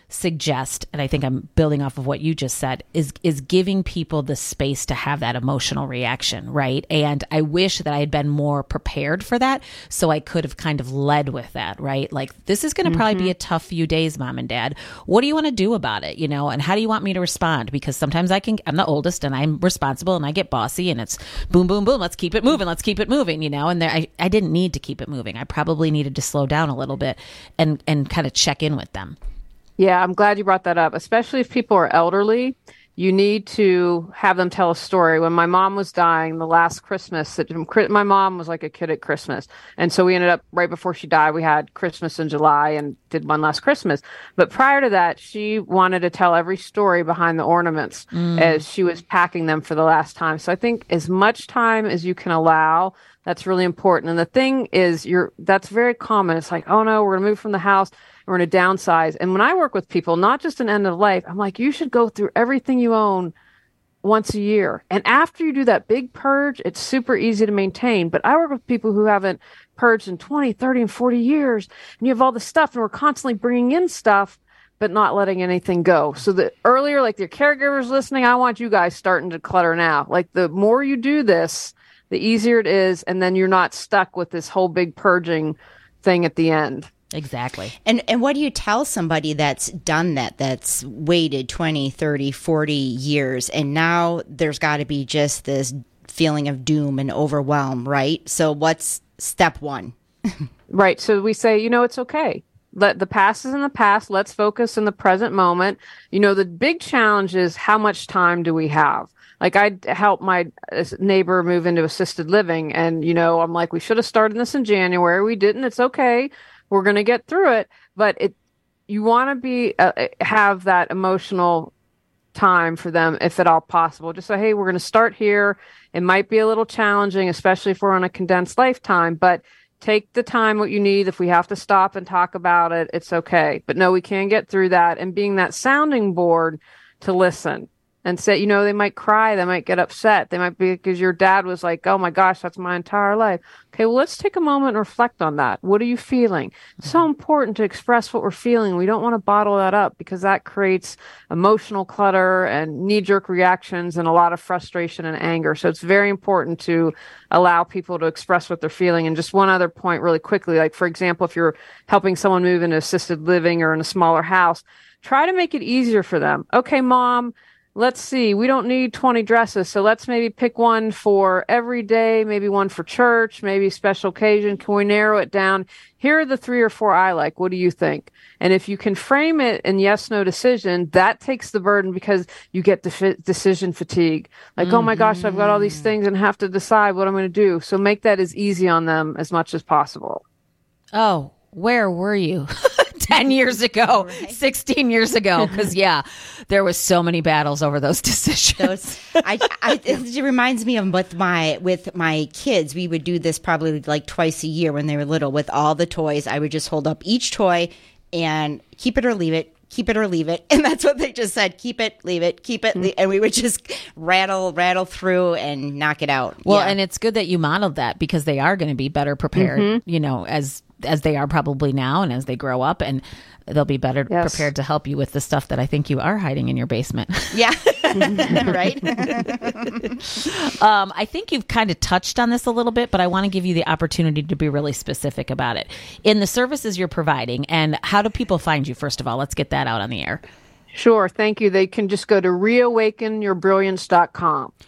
suggest, and I think I'm building off of what you just said, is giving people the space to have that emotional reaction, right? And I wish that I had been more prepared for that, so I could have kind of led with that, right? Like, this is going to probably be a tough few days, Mom and Dad. What do you want to do about it, you know? And how do you want me to respond? Because sometimes I'm the oldest and I'm responsible and I get bossy and it's boom, boom, boom. Let's keep it moving, you know? And I didn't need to keep it moving. I probably needed to slow down a little bit and kind of check in with them. Yeah, I'm glad you brought that up, especially if people are elderly. You need to have them tell a story. When my mom was dying, the last Christmas, my mom was like a kid at Christmas. And so we ended up, right before she died, we had Christmas in July and did one last Christmas. But prior to that, she wanted to tell every story behind the ornaments as she was packing them for the last time. So I think as much time as you can allow, that's really important. And the thing is, that's very common. It's like, oh no, we're going to move from the house. We're going to downsize. And when I work with people, not just an end of life, I'm like, you should go through everything you own once a year. And after you do that big purge, it's super easy to maintain. But I work with people who haven't purged in 20, 30, and 40 years. And you have all this stuff, and we're constantly bringing in stuff, but not letting anything go. So the earlier, like your caregivers listening, I want you guys starting to clutter now. Like, the more you do this, the easier it is. And then you're not stuck with this whole big purging thing at the end. Exactly. And what do you tell somebody that's done that, that's waited 20, 30, 40 years, and now there's got to be just this feeling of doom and overwhelm, right? So what's step one? Right. So we say, it's okay. Let the past is in the past. Let's focus in the present moment. The big challenge is, how much time do we have? Like, I helped my neighbor move into assisted living, and, I'm like, we should have started this in January. We didn't. It's okay. We're going to get through it. But you want to have that emotional time for them, if at all possible. Just say, hey, we're going to start here. It might be a little challenging, especially if we're on a condensed lifetime, but take the time what you need. If we have to stop and talk about it, it's okay. But no, we can get through that. And being that sounding board to listen and say, they might cry, they might get upset. They might be, because your dad was like, oh my gosh, that's my entire life. Okay, well, let's take a moment and reflect on that. What are you feeling? It's so important to express what we're feeling. We don't want to bottle that up, because that creates emotional clutter and knee-jerk reactions and a lot of frustration and anger. So it's very important to allow people to express what they're feeling. And just one other point really quickly, like, for example, if you're helping someone move into assisted living or in a smaller house, try to make it easier for them. Okay, Mom, let's see, we don't need 20 dresses, so let's maybe pick one for every day, maybe one for church, maybe special occasion. Can we narrow it down? Here are the 3 or 4 I like. What do you think? And if you can frame it in yes, no decision, that takes the burden, because you get decision fatigue. Like, oh my gosh, I've got all these things and have to decide what I'm going to do. So make that as easy on them as much as possible. Oh, where were you 10 years ago, right. 16 years ago? Because, there was so many battles over those decisions. It reminds me of with my kids. We would do this probably like twice a year when they were little. With all the toys, I would just hold up each toy and keep it or leave it. Keep it or leave it. And that's what they just said. Keep it, leave it, keep it. And we would just rattle through and knock it out. Well, and it's good that you modeled that, because they are going to be better prepared, as they are probably now, and as they grow up, and they'll be better prepared to help you with the stuff that I think you are hiding in your basement. Yeah. Right. I think you've kind of touched on this a little bit, but I want to give you the opportunity to be really specific about it. In the services you're providing, and how do people find you, first of all? Let's get that out on the air. Sure. Thank you. They can just go to reawakenyourbrilliance.com.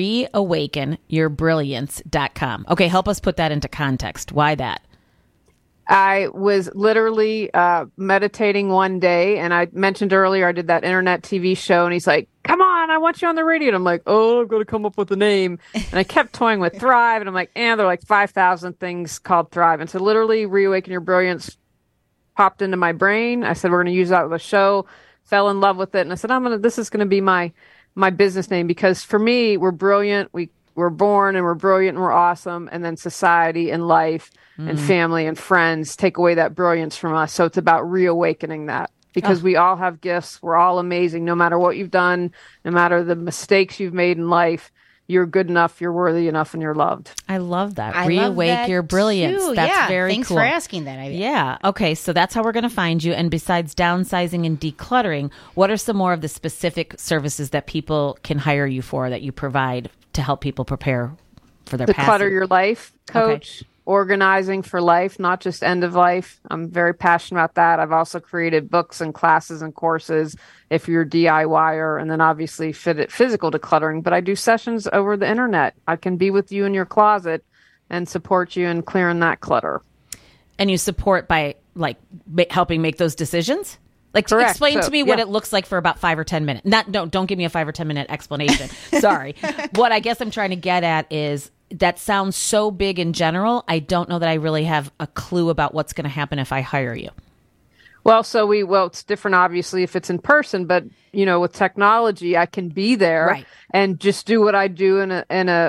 Reawakenyourbrilliance.com. Okay, help us put that into context. Why that? I was literally meditating one day, and I mentioned earlier I did that internet TV show, and he's like, come on, I want you on the radio. And I'm like, oh, I've got to come up with a name. And I kept toying with Thrive, and I'm like, there are like 5,000 things called Thrive. And so literally Reawaken Your Brilliance popped into my brain. I said, we're going to use that with a show, fell in love with it. And I said, this is going to be my business name, because for me, we're brilliant. We're born and we're brilliant and we're awesome. And then society and life and family and friends take away that brilliance from us. So it's about reawakening that, because we all have gifts. We're all amazing, no matter what you've done, no matter the mistakes you've made in life. you're good enough, you're worthy enough, and you're loved. I love that. I love Reawake that your brilliance. too. That's Yeah, very thanks cool. for asking that. Yeah. Okay. So that's how we're going to find you. And besides downsizing and decluttering, what are some more of the specific services that people can hire you for that you provide to help people prepare for their Declutter passing? your life coach. Okay. Organizing for life, not just end of life. I'm very passionate about that. I've also created books and classes and courses if you're a DIYer, and then obviously physical decluttering. But I do sessions over the internet. I can be with you in your closet and support you in clearing that clutter. And you support by helping make those decisions? Like, Correct. explain So, to me what yeah. it looks like for about 5 or 10 minutes. Don't give me a 5 or 10 minute explanation. Sorry. What I guess I'm trying to get at is that sounds so big in general. I don't know that I really have a clue about what's going to happen if I hire you. Well, it's different, obviously, if it's in person, but with technology, I can be there and just do what I do in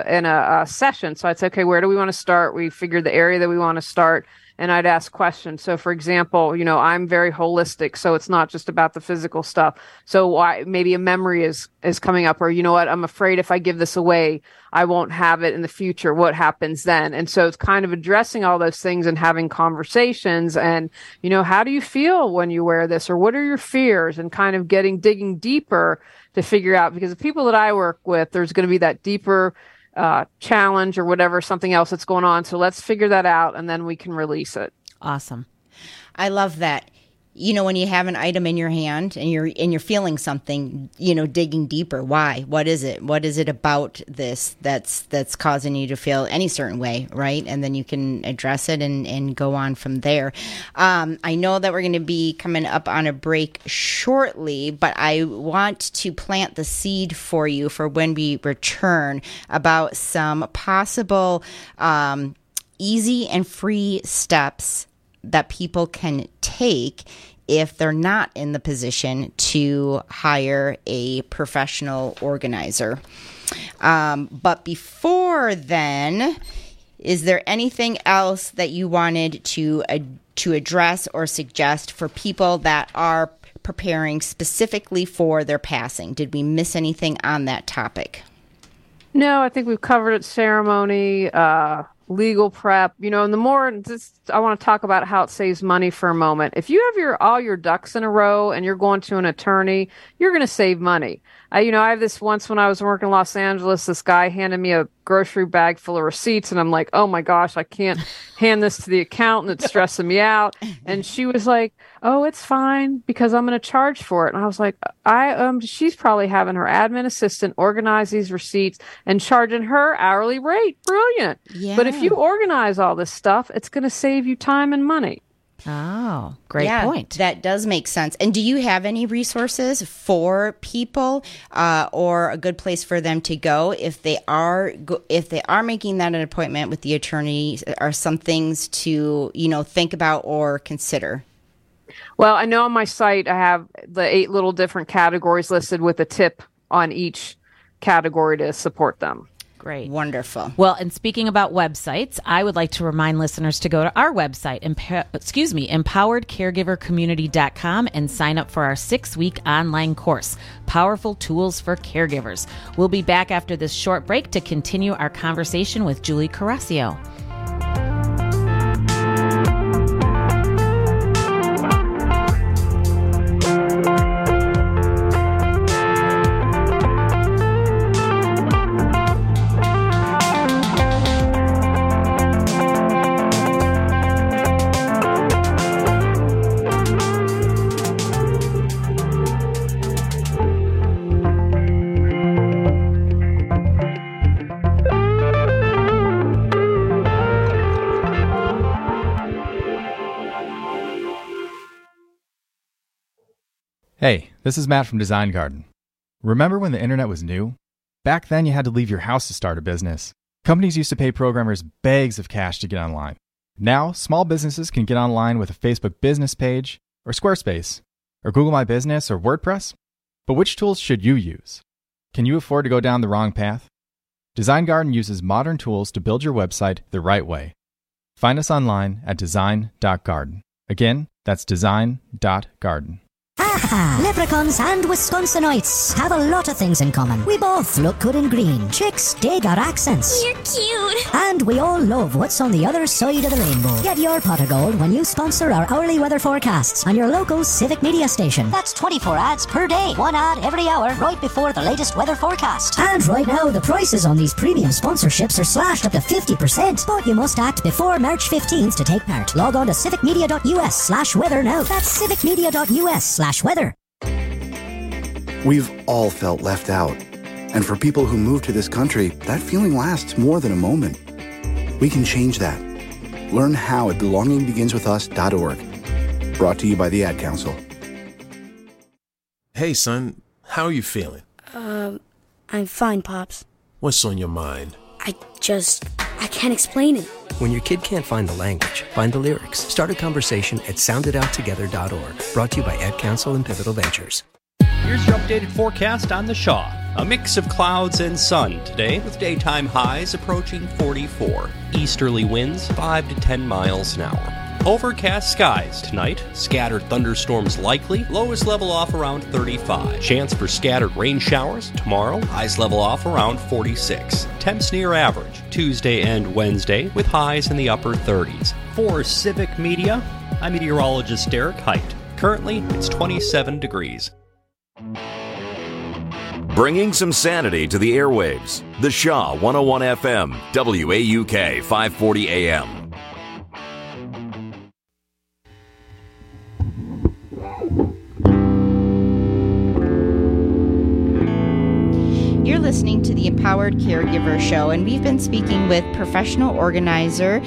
a session. So I'd say, okay, where do we want to start? We figured the area that we want to start, and I'd ask questions. So, for example, I'm very holistic, so it's not just about the physical stuff. So why maybe a memory is coming up, or what, I'm afraid if I give this away, I won't have it in the future. What happens then? And so it's kind of addressing all those things and having conversations and, how do you feel when you wear this, or what are your fears, and kind of digging deeper to figure out, because the people that I work with, there's going to be that deeper challenge or whatever, something else that's going on. So let's figure that out, and then we can release it. Awesome. I love that. When you have an item in your hand and you're feeling something, digging deeper. Why? What is it? What is it about this that's causing you to feel any certain way, right? And then you can address it and go on from there. I know that we're going to be coming up on a break shortly, but I want to plant the seed for you for when we return about some possible easy and free steps that people can take if they're not in the position to hire a professional organizer. But before then, is there anything else that you wanted to address or suggest for people that are preparing specifically for their passing? Did we miss anything on that topic? No, I think we've covered it. Ceremony, legal prep, and the more I want to talk about how it saves money for a moment. If you have all your ducks in a row and you're going to an attorney, you're going to save money. I have this once when I was working in Los Angeles, this guy handed me a grocery bag full of receipts, and I'm like, oh my gosh, I can't hand this to the accountant. It's stressing me out. And she was like, oh, it's fine because I'm going to charge for it. And I was like, she's probably having her admin assistant organize these receipts and charging her hourly rate. Brilliant. Yeah. But if you organize all this stuff, it's going to save you time and money. Oh, great point. That does make sense. And do you have any resources for people or a good place for them to go if they are making that an appointment with the attorney? Are some things to think about or consider? Well, I know on my site I have the 8 little different categories listed with a tip on each category to support them. Great. Wonderful. Well, and speaking about websites, I would like to remind listeners to go to our website, empoweredcaregivercommunity.com, and sign up for our 6-week online course, Powerful Tools for Caregivers. We'll be back after this short break to continue our conversation with Julie Carrascio. Hey, this is Matt from Design Garden. Remember when the internet was new? Back then you had to leave your house to start a business. Companies used to pay programmers bags of cash to get online. Now, small businesses can get online with a Facebook business page, or Squarespace, or Google My Business, or WordPress. But which tools should you use? Can you afford to go down the wrong path? Design Garden uses modern tools to build your website the right way. Find us online at design.garden. Again, that's design.garden. Haha! Leprechauns and Wisconsinites have a lot of things in common. We both look good in green. Chicks dig our accents. You're cute. And we all love what's on the other side of the rainbow. Get your pot of gold when you sponsor our hourly weather forecasts on your local Civic Media station. That's 24 ads per day. One ad every hour right before the latest weather forecast. And right now, the prices on these premium sponsorships are slashed up to 50%. But you must act before March 15th to take part. Log on to civicmedia.us/weather now. That's civicmedia.us/weather. We've all felt left out. And for people who move to this country, that feeling lasts more than a moment. We can change that. Learn how at belongingbeginswithus.org. Brought to you by the Ad Council. Hey, son. How are you feeling? I'm fine, Pops. What's on your mind? I can't explain it. When your kid can't find the language, find the lyrics. Start a conversation at sounditouttogether.org. Brought to you by Ad Council and Pivotal Ventures. Here's your updated forecast on the Shaw. A mix of clouds and sun today with daytime highs approaching 44. Easterly winds 5 to 10 miles an hour. Overcast skies tonight. Scattered thunderstorms likely. Lows level off around 35. Chance for scattered rain showers tomorrow. Highs level off around 46. Temps near average Tuesday and Wednesday with highs in the upper 30s. For Civic Media, I'm meteorologist Derek Height. Currently, it's 27 degrees. Bringing some sanity to the airwaves. The Shaw 101 FM, WAUK 540 AM. You're listening to the Empowered Caregiver Show, and we've been speaking with professional organizer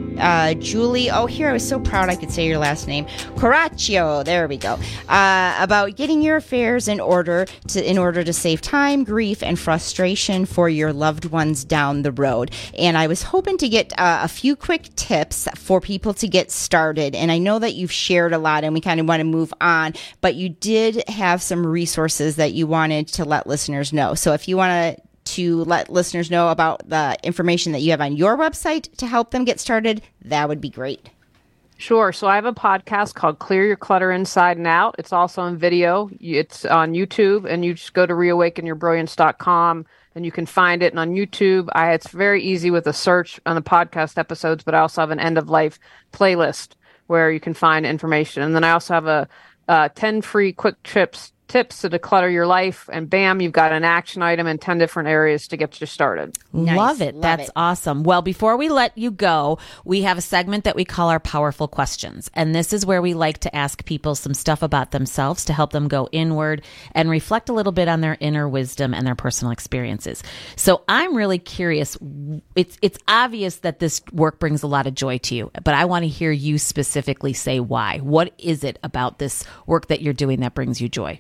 Julie. Oh, here, I was so proud I could say your last name. Coraccio. There we go. About getting your affairs in order to save time, grief, and frustration for your loved ones down the road. And I was hoping to get a few quick tips for people to get started. And I know that you've shared a lot, and we kind of want to move on, but you did have some resources that you wanted to let listeners know. So if you want to let listeners know about the information that you have on your website to help them get started, that would be great. Sure. So I have a podcast called Clear Your Clutter Inside and Out. It's also on video. It's on YouTube, and you just go to reawakenyourbrilliance.com and you can find it. And on YouTube, it's very easy with a search on the podcast episodes, but I also have an end of life playlist where you can find information. And then I also have a 10 free quick tips to declutter your life, and bam, you've got an action item in 10 different areas to get you started. Nice. Love it. That's awesome. Well, before we let you go, we have a segment that we call our Powerful Questions. And this is where we like to ask people some stuff about themselves to help them go inward and reflect a little bit on their inner wisdom and their personal experiences. So I'm really curious. It's obvious that this work brings a lot of joy to you, but I want to hear you specifically say why. What is it about this work that you're doing that brings you joy?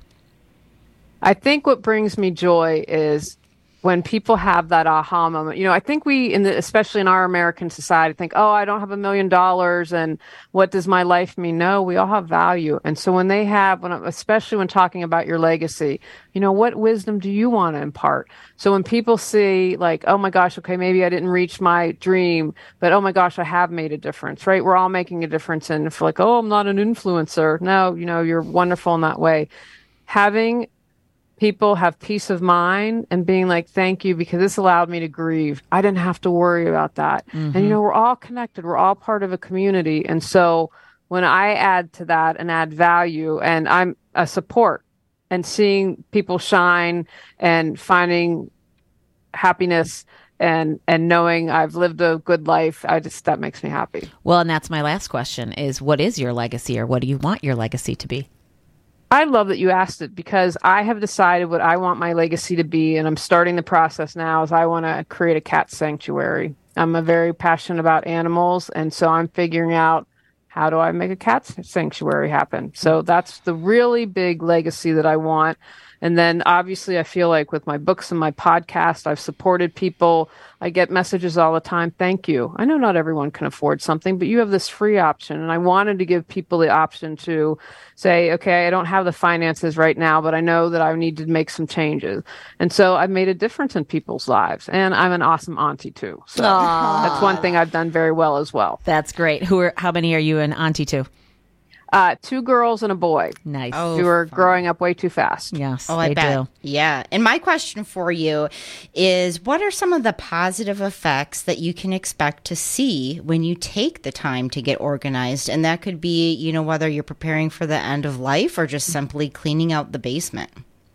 I think what brings me joy is when people have that aha moment. You know, I think we, especially in our American society, think, oh, I don't have $1 million and what does my life mean? No, we all have value. And so when they have, especially when talking about your legacy, you know, what wisdom do you want to impart? So when people see like, oh my gosh, okay, maybe I didn't reach my dream, but oh my gosh, I have made a difference, right? We're all making a difference. And if like, oh, I'm not an influencer. No, you know, you're wonderful in that way. Having people have peace of mind and being like, thank you, because this allowed me to grieve. I didn't have to worry about that. Mm-hmm. And, you know, we're all connected. We're all part of a community. And so when I add to that and add value, and I'm a support and seeing people shine and finding happiness and knowing I've lived a good life, that makes me happy. Well, and that's my last question is, what is your legacy, or what do you want your legacy to be? I love that you asked it, because I have decided what I want my legacy to be, and I'm starting the process now, is I want to create a cat sanctuary. I'm very passionate about animals, and so I'm figuring out, how do I make a cat sanctuary happen? So that's the really big legacy that I want. And then obviously I feel like with my books and my podcast, I've supported people. I get messages all the time. Thank you. I know not everyone can afford something, but you have this free option. And I wanted to give people the option to say, okay, I don't have the finances right now, but I know that I need to make some changes. And so I've made a difference in people's lives. And I'm an awesome auntie too. So that's one thing I've done very well as well. That's great. How many are you an auntie to? 2 girls and a boy. Nice. Who are growing up way too fast. Yes, I bet. Yeah. And my question for you is, what are some of the positive effects that you can expect to see when you take the time to get organized? And that could be, you know, whether you're preparing for the end of life or just simply cleaning out the basement.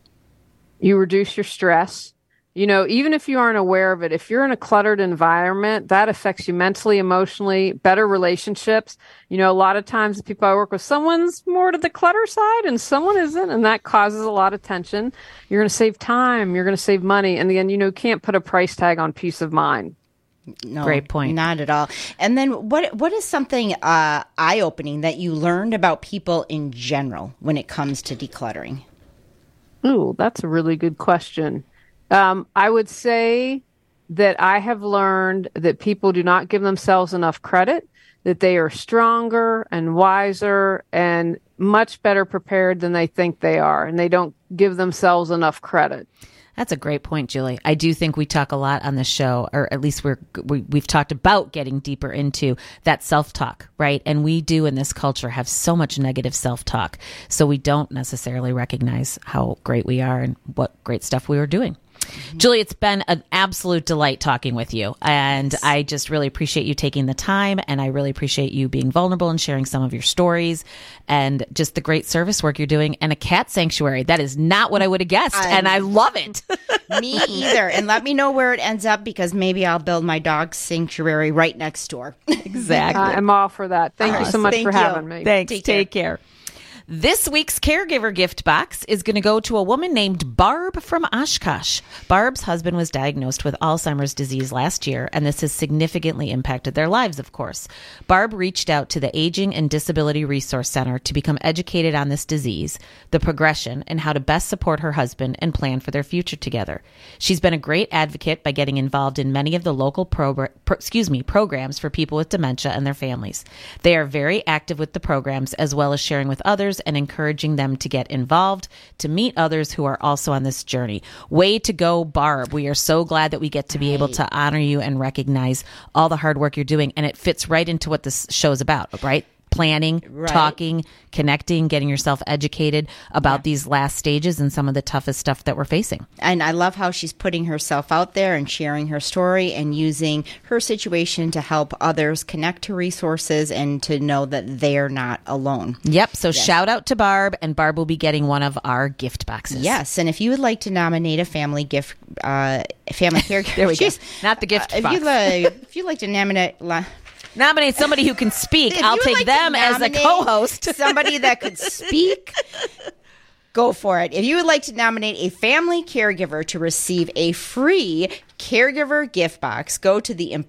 You reduce your stress. You know, even if you aren't aware of it, if you're in a cluttered environment, that affects you mentally, emotionally, better relationships. You know, a lot of times the people I work with, someone's more to the clutter side and someone isn't, and that causes a lot of tension. You're going to save time. You're going to save money. And again, you know, can't put a price tag on peace of mind. No, great point. Not at all. And then what is something eye-opening that you learned about people in general when it comes to decluttering? Ooh, that's a really good question. I would say that I have learned that people do not give themselves enough credit, that they are stronger and wiser and much better prepared than they think they are, and they don't give themselves enough credit. That's a great point, Julie. I do think we talk a lot on this show, or at least we've talked about getting deeper into that self-talk, right? And we do in this culture have so much negative self-talk, so we don't necessarily recognize how great we are and what great stuff we are doing. Julie, it's been an absolute delight talking with you. And I just really appreciate you taking the time. And I really appreciate you being vulnerable and sharing some of your stories and just the great service work you're doing. And a cat sanctuary. That is not what I would have guessed. And I love it. Me either. And let me know where it ends up, because maybe I'll build my dog sanctuary right next door. Exactly. I'm all for that. Thank you so much for having me. Thanks. Take care. This week's caregiver gift box is going to go to a woman named Barb from Oshkosh. Barb's husband was diagnosed with Alzheimer's disease last year, and this has significantly impacted their lives, of course. Barb reached out to the Aging and Disability Resource Center to become educated on this disease, the progression, and how to best support her husband and plan for their future together. She's been a great advocate by getting involved in many of the local programs for people with dementia and their families. They are very active with the programs, as well as sharing with others and encouraging them to get involved, to meet others who are also on this journey. Way to go, Barb. We are so glad that we get to be able to honor you and recognize all the hard work you're doing. And it fits right into what this show's about, right? Planning, talking, connecting, getting yourself educated about these last stages and some of the toughest stuff that we're facing. And I love how she's putting herself out there and sharing her story and using her situation to help others connect to resources and to know that they're not alone. Yep. So shout out to Barb, and Barb will be getting one of our gift boxes. Yes. And if you would like to nominate a family gift, family caregiver. There we go. Not the gift box. If you'd like to nominate somebody who can speak, I'll take them as a co-host. Somebody that could speak, go for it. If you would like to nominate a family caregiver to receive a free caregiver gift box, go to the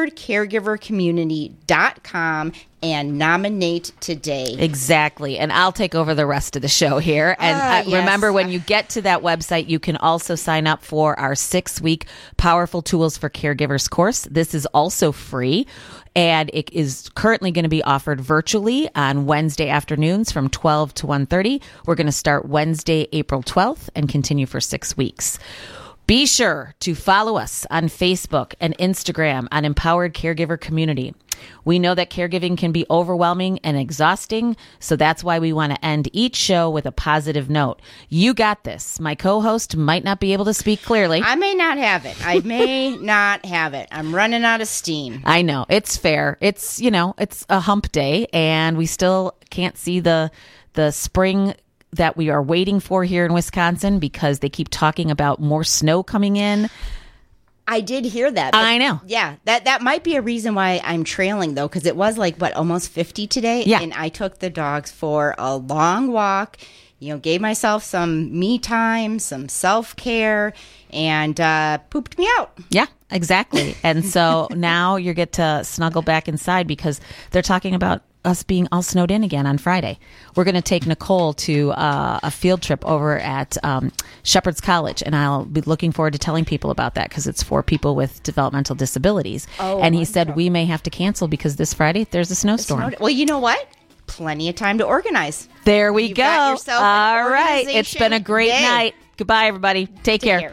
empoweredcaregivercommunity.com and nominate today. Exactly. And I'll take over the rest of the show here. And remember, when you get to that website, you can also sign up for our 6-week Powerful Tools for Caregivers course. This is also free, and it is currently going to be offered virtually on Wednesday afternoons from 12 to 1:30. We're going to start Wednesday, April 12th and continue for 6 weeks. Be sure to follow us on Facebook and Instagram on Empowered Caregiver Community. We know that caregiving can be overwhelming and exhausting, so that's why we want to end each show with a positive note. You got this. My co-host might not be able to speak clearly. I may not have it. I'm running out of steam. I know. It's fair. It's a hump day, and we still can't see the spring that we are waiting for here in Wisconsin, because they keep talking about more snow coming in. I did hear that. I know. Yeah, that might be a reason why I'm trailing, though, because it was almost 50 today. Yeah. And I took the dogs for a long walk, gave myself some me time, some self-care, and pooped me out. Yeah, exactly. And so now you get to snuggle back inside, because they're talking about us being all snowed in again on Friday. We're going to take Nicole to a field trip over at Shepherd's College, and I'll be looking forward to telling people about that, because it's for people with developmental disabilities. And he said we may have to cancel because this Friday there's a snowstorm. Well, you know what? Plenty of time to organize. There we go. All right. It's been a great night. Goodbye, everybody. Take care.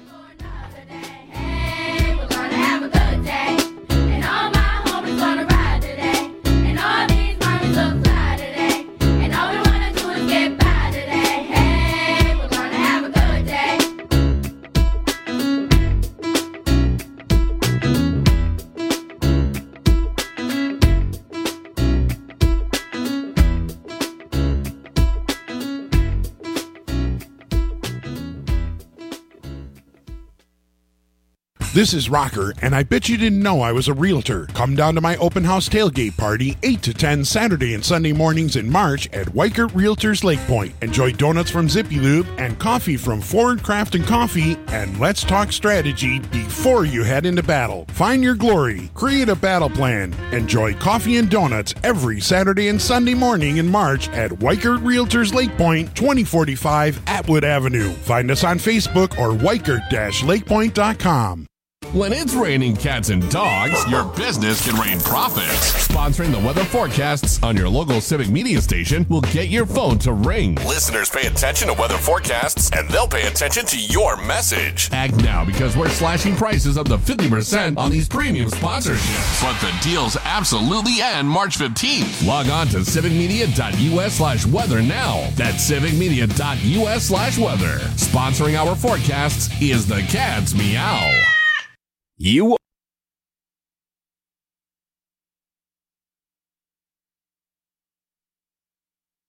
And all This is Rocker, and I bet you didn't know I was a realtor. Come down to my open house tailgate party, 8 to 10 Saturday and Sunday mornings in March at Weichert Realtors Lake Point. Enjoy donuts from Zippy Lube and coffee from Forward Craft and Coffee, and let's talk strategy before you head into battle. Find your glory. Create a battle plan. Enjoy coffee and donuts every Saturday and Sunday morning in March at Weichert Realtors Lake Point, 2045 Atwood Avenue. Find us on Facebook or weichert-lakepoint.com. When it's raining cats and dogs, your business can rain profits. Sponsoring the weather forecasts on your local Civic Media station will get your phone to ring. Listeners pay attention to weather forecasts, and they'll pay attention to your message. Act now, because we're slashing prices up to 50% on these premium sponsorships. But the deals absolutely end March 15th. Log on to civicmedia.us/weather now. That's civicmedia.us/weather. Sponsoring our forecasts is the Cats Meow. You